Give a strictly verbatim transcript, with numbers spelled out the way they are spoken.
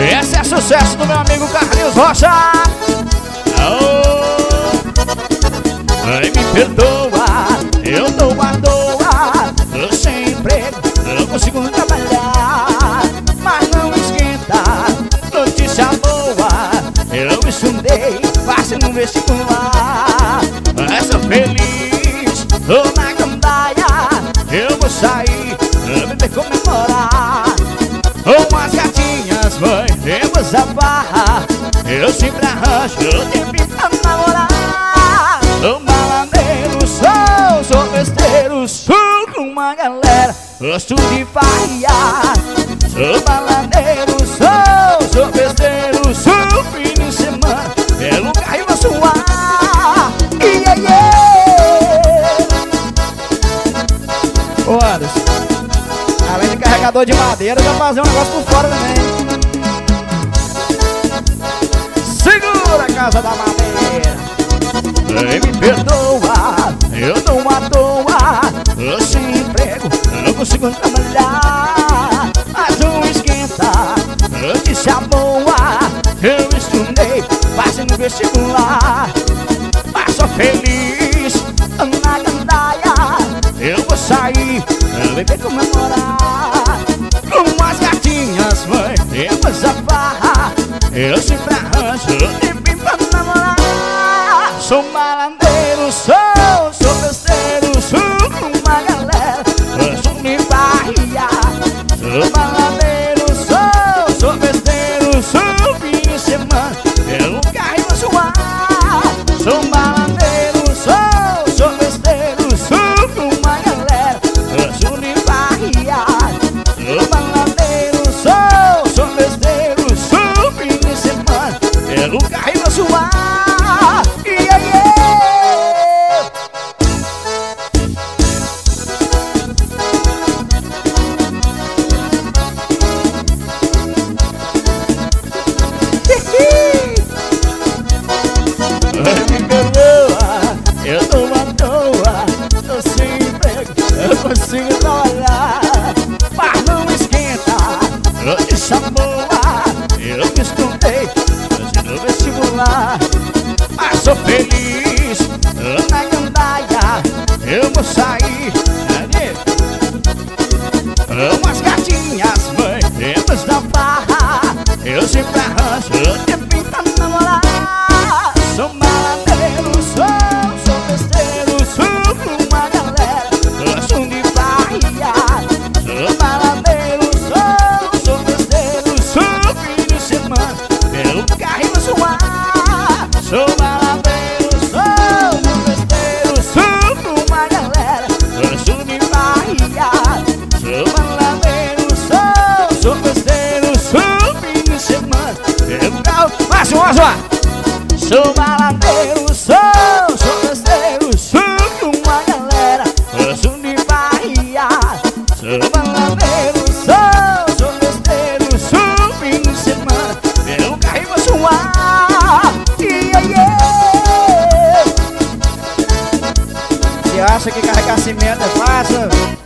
Esse é sucesso do meu amigo Carlinhos Rocha. Oh, ai, me perdoa, eu tô à toa, tô sem emprego, não consigo trabalhar. Mas não esquenta, notícia boa, eu estudei, passei no vestibular. Mas sou feliz, tô na gandaia, eu vou sair, eu vou comemorar. Com as gatinhas, mãe, temos a barra, eu sempre arranjo tempo pra namorar. Sou malandreiro, sou, sou besteiro, sou com uma galera, gosto de farrear. Sou malandreiro, sou, sou besteiro, sou fim de semana, é lugar e vou suar. Yeah, yeah. Ô Anderson, além de carregador de madeira, já fazer um negócio por fora também. Segura a casa da madeira. Ei, me perdoa, eu tô à toa, tô sem emprego, não consigo trabalhar. Mas não esquenta, notícia boa, eu estudei, passei no vestibular. Mas sou feliz, na gandaia, eu vou sair, beber comemorar. Com as gatinhas, mãe, temos a barra, eu sempre arranjo tempo pra namorar. Sou malandreiro, sou, sou besteiro, sou com uma galera, gosto de farrear. Sou malandreiro, sou, sou besteiro, sou fim de semana, é lugar e vou suar. Sou malandreiro, sou, sou besteiro, sou com uma galera, gosto de farrear. Sou malandreiro, sou, sou besteiro, sou fim de semana, é lugar e vou suar. Yeah, yeah. Me perdoa, eu tô à toa, tô sem emprego, eu consigo trabalhar. Mas não esquenta, notícia boa, eu me escutei, hoje no vestibular. Mas sou feliz, tô na gandaia, eu vou sair. Umas gatinhas, mãe, temos da barra, eu sempre arranjo tempo pra namorar. Sou malandreiro, sou, sou besteiro, sou com uma galera, gosto de farrear. Sou malandreiro, sou, sou besteiro, sou fim de semana, pelo carro e vou suar. Sou malandreiro, sou, sou besteiro, sou com uma galera, gosto de farrear. Sou malandreiro, sou, sou besteiro, sou fim de semana, pelo carro. Mais um, mais um. Sou malandreiro, sou, sou besteiro, sou com uma galera, gosto de farrear. Sou malandreiro, sou, sou besteiro, sou fim de semana, pelo carro e vou suar. Yeah, yeah. Você acha que carregar cimento é fácil?